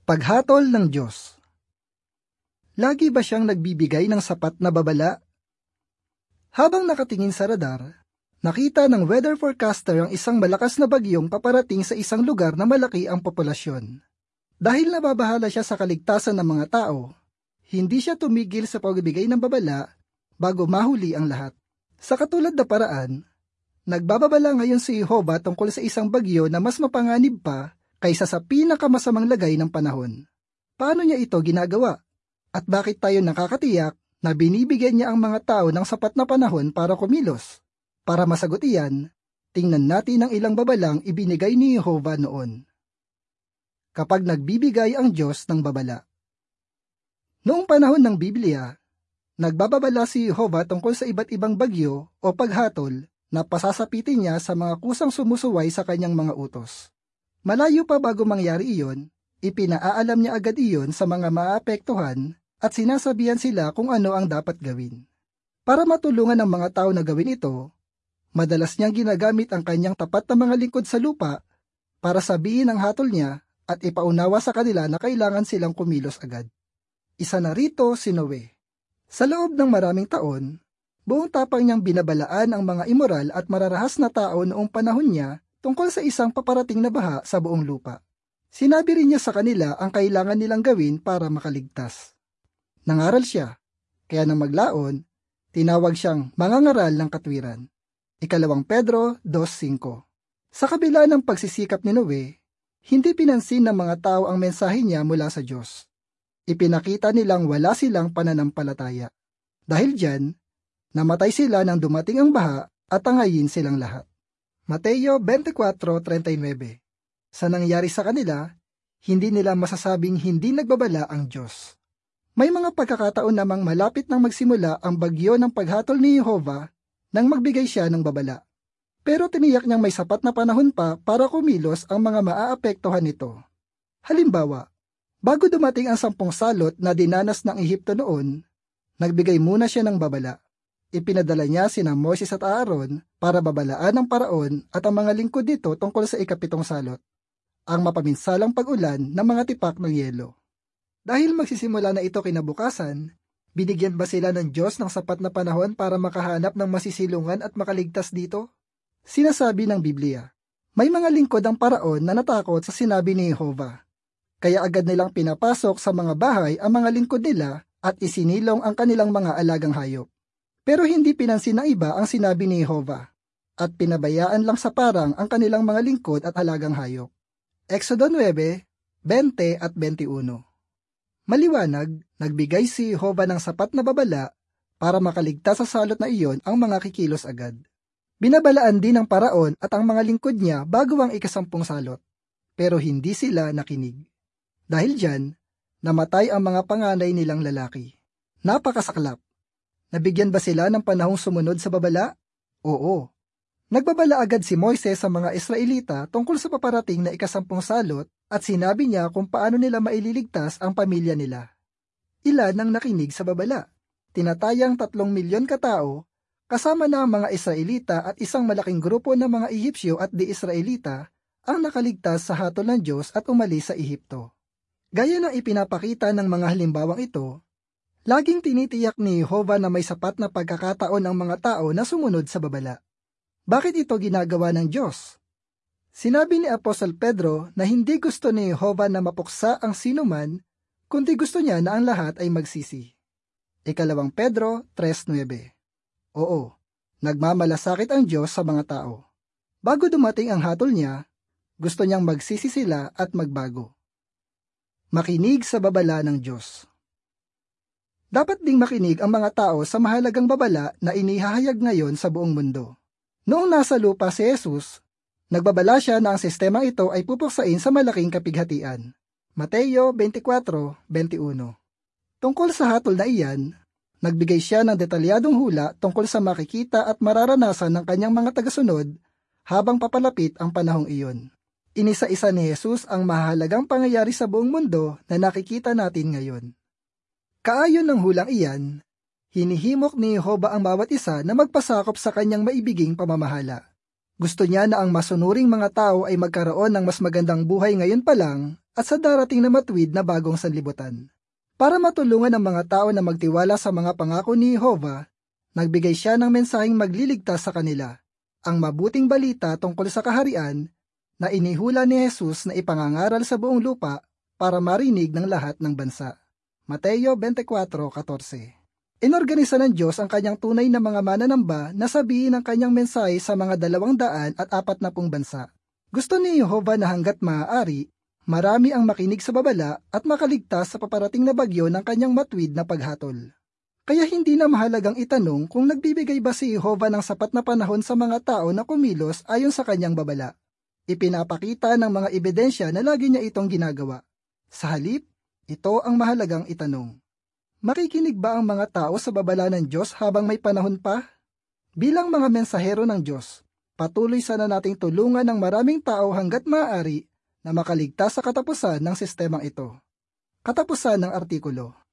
Paghatol ng Diyos. Lagi ba siyang nagbibigay ng sapat na babala? Habang nakatingin sa radar, nakita ng weather forecaster ang isang malakas na bagyong paparating sa isang lugar na malaki ang populasyon. Dahil nababahala siya sa kaligtasan ng mga tao, hindi siya tumigil sa pagbibigay ng babala bago mahuli ang lahat. Sa katulad na paraan, nagbababala ngayon si Jehovah tungkol sa isang bagyo na mas mapanganib pa kaysa sa pinakamasamang lagay ng panahon. Paano niya ito ginagawa? At bakit tayo nakakatiyak na binibigyan niya ang mga tao ng sapat na panahon para kumilos? Para masagot iyan, tingnan natin ang ilang babalang ibinigay ni Jehovah noon. Kapag nagbibigay ang Diyos ng babala. Noong panahon ng Biblia, nagbababala si Jehovah tungkol sa iba't ibang bagyo o paghatol na pasasapitin niya sa mga kusang sumusuway sa kanyang mga utos. Malayo pa bago mangyari iyon, ipinaalam niya agad iyon sa mga maapektuhan at sinasabihan sila kung ano ang dapat gawin. Para matulungan ang mga tao na gawin ito, madalas niyang ginagamit ang kanyang tapat na mga lingkod sa lupa para sabihin ang hatol niya at ipaunawa sa kanila na kailangan silang kumilos agad. Isa na rito si Noe. Sa loob ng maraming taon, buong tapang niyang binabalaan ang mga immoral at mararahas na tao noong panahon niya tungkol sa isang paparating na baha sa buong lupa. Sinabi rin niya sa kanila ang kailangan nilang gawin para makaligtas. Nangaral siya, kaya nang maglaon, tinawag siyang mangangaral ng katwiran. 2 Pedro 2:5. Sa kabila ng pagsisikap ni Noe, hindi pinansin ng mga tao ang mensahe niya mula sa Diyos. Ipinakita nilang wala silang pananampalataya. Dahil diyan, namatay sila nang dumating ang baha at tangayin silang lahat. Mateo 24:39. Sa nangyari sa kanila, hindi nila masasabing hindi nagbabala ang Diyos. May mga pagkakataon namang malapit nang magsimula ang bagyo ng paghatol ni Jehovah nang magbigay siya ng babala. Pero tiniyak niyang may sapat na panahon pa para kumilos ang mga maaapektuhan nito. Halimbawa, bago dumating ang 10 salot na dinanas ng Ehipto noon, nagbigay muna siya ng babala. Ipinadala niya sina Moises at Aaron para babalaan ng paraon at ang mga lingkod dito tungkol sa 7 salot, ang mapaminsalang pag-ulan ng mga tipak ng yelo. Dahil magsisimula na ito kinabukasan, binigyan ba sila ng Diyos ng sapat na panahon para makahanap ng masisilungan at makaligtas dito? Sinasabi ng Biblia, may mga lingkod ang paraon na natakot sa sinabi ni Jehovah. Kaya agad nilang pinapasok sa mga bahay ang mga lingkod nila at isinilong ang kanilang mga alagang hayop. Pero hindi pinansin ng iba ang sinabi ni Jehovah, at pinabayaan lang sa parang ang kanilang mga lingkod at alagang hayop. Exodo 9:20 at 21. Maliwanag, nagbigay si Jehovah ng sapat na babala para makaligtas sa salot na iyon ang mga kikilos agad. Binabalaan din ng paraon at ang mga lingkod niya bago ang 10 salot, pero hindi sila nakinig. Dahil diyan, namatay ang mga panganay nilang lalaki. Napakasaklap. Nabigyan ba sila ng panahong sumunod sa babala? Oo. Nagbabala agad si Moises sa mga Israelita tungkol sa paparating na 10 salot at sinabi niya kung paano nila maililigtas ang pamilya nila. Ilan ang nakinig sa babala? Tinatayang 3 milyon katao, kasama na ang mga Israelita at isang malaking grupo ng mga Ehipsyo at di-Israelita ang nakaligtas sa hatol ng Diyos at umalis sa Ehipto. Gaya ng ipinapakita ng mga halimbawang ito, laging tinitiyak ni Jehovah na may sapat na pagkakataon ang mga tao na sumunod sa babala. Bakit ito ginagawa ng Diyos? Sinabi ni Apostol Pedro na hindi gusto ni Jehovah na mapuksa ang sinuman, kundi gusto niya na ang lahat ay magsisi. 2 Pedro 3:9. Oo, nagmamalasakit ang Diyos sa mga tao. Bago dumating ang hatol niya, gusto niyang magsisi sila at magbago. Makinig sa babala ng Diyos. Dapat ding makinig ang mga tao sa mahalagang babala na inihahayag ngayon sa buong mundo. Noong nasa lupa si Jesus, nagbabala siya na ang sistemang ito ay pupuksain sa malaking kapighatian. Mateo 24:21. Tungkol sa hatol na iyan, nagbigay siya ng detalyadong hula tungkol sa makikita at mararanasan ng kanyang mga tagasunod habang papalapit ang panahong iyon. Inisa-isa ni Jesus ang mahalagang pangyayari sa buong mundo na nakikita natin ngayon. Kaayon ng hulang iyan, hinihimok ni Jehovah ang bawat isa na magpasakop sa kanyang maibiging pamamahala. Gusto niya na ang masunuring mga tao ay magkaroon ng mas magandang buhay ngayon pa lang at sa darating na matuwid na bagong sanlibutan. Para matulungan ang mga tao na magtiwala sa mga pangako ni Jehovah, nagbigay siya ng mensaheng magliligtas sa kanila, ang mabuting balita tungkol sa kaharian na inihula ni Jesus na ipangangaral sa buong lupa para marinig ng lahat ng bansa. Mateo 24:14. Inorganisa ng Diyos ang kanyang tunay na mga mananamba na sabihin ang kanyang mensahe sa mga 240 bansa. Gusto ni Jehovah na hanggat maaari, marami ang makinig sa babala at makaligtas sa paparating na bagyo ng kanyang matuwid na paghatol. Kaya hindi na mahalagang itanong kung nagbibigay ba si Jehovah ng sapat na panahon sa mga tao na kumilos ayon sa kanyang babala. Ipinapakita ng mga ebidensya na lagi niya itong ginagawa. Sa halip, ito ang mahalagang itanong. Makikinig ba ang mga tao sa babala ng Diyos habang may panahon pa? Bilang mga mensahero ng Diyos, patuloy sana nating tulungan ng maraming tao hanggat maaari na makaligtas sa katapusan ng sistemang ito. Katapusan ng artikulo.